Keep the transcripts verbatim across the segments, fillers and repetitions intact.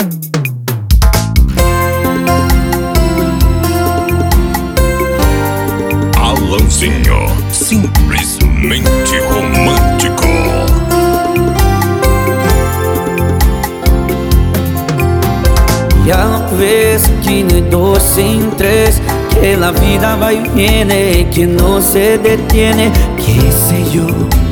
Alanzinho, simplesmente romântico. Ya ves que no hay dos sin tres, que la vida va y viene, que no se detiene, qué sé yo.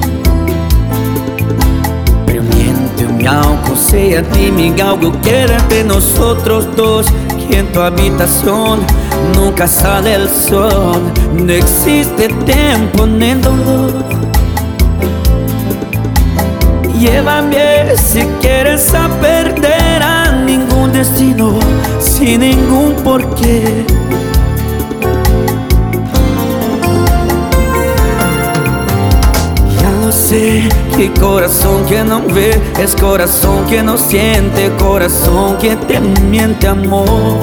Pero miente algo, sea dime algo, queda entre nosotros dos, que en tu habitación nunca sale el sol, no existe tiempo ni dolor. Llévame si quieres a perder a ningún destino, sin ningún porqué. Ya lo sé, que corazón que no ve es corazón que no siente, corazón que te miente, amor.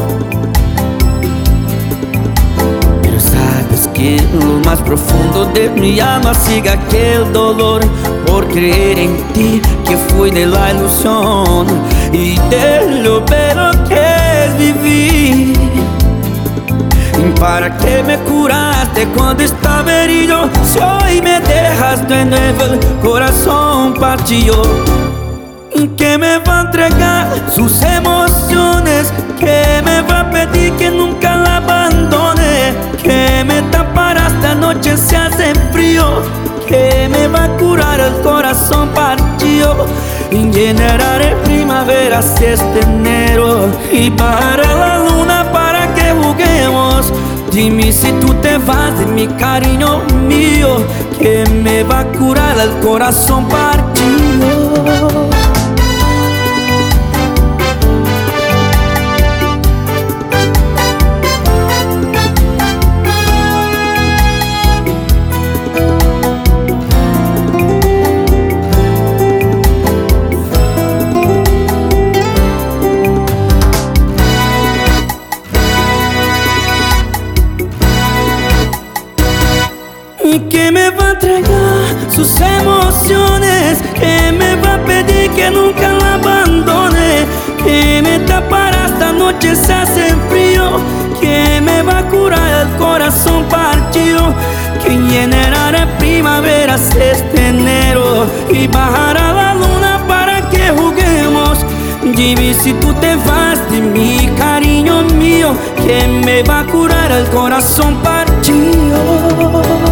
Que en lo más profundo de mi alma siga aquel dolor por creer en ti, que fui de la ilusión y de lo bello que es vivir. ¿Para qué me curaste cuando estaba herido? Si hoy me dejas de nuevo el corazón partido, ¿qué me va a entregar sus emociones? ¿Qué me va a pedir que nunca la abandone? ¿Qué me tapará esta noche se hace frío? ¿Qué me va a curar el corazón partido? Y generar en primavera si este enero, y para la luna para que juguemos. Dime si tú te vas de mi cariño mío, que me va a curar el corazón partido. ¿Y qué me va a entregar sus emociones? ¿Qué me va a pedir que nunca la abandone? ¿Qué me tapará esta noche se hace frío? ¿Qué me va a curar el corazón partido? Que llenará en primavera este enero y bajará la luna para que juguemos. Dime si tú te vas de mi cariño mío, que me va a curar el corazón partido.